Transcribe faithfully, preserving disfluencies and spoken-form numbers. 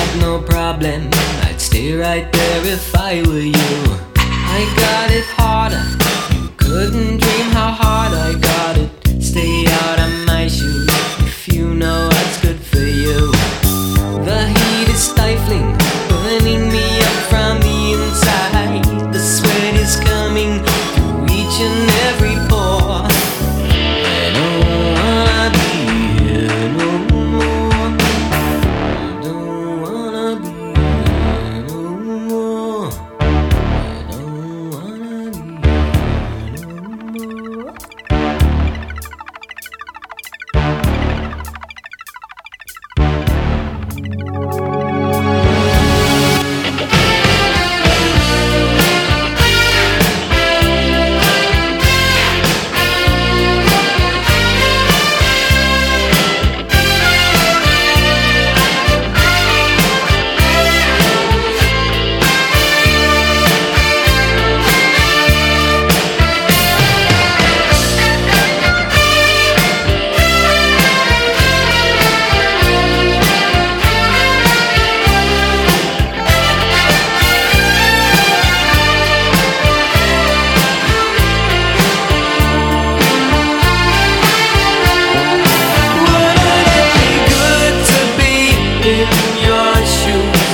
got no problem, I'd stay right there if I were you. I got it harder, you couldn't dream how hard I got it. Stay out of my shoes if you know what's good for you. The heat is stifling, burning me up from the inside. The sweat is coming through each and every pore. I don't wanna be here no more. I don't wanna be here no more. I don't wanna be here no more. In your shoes.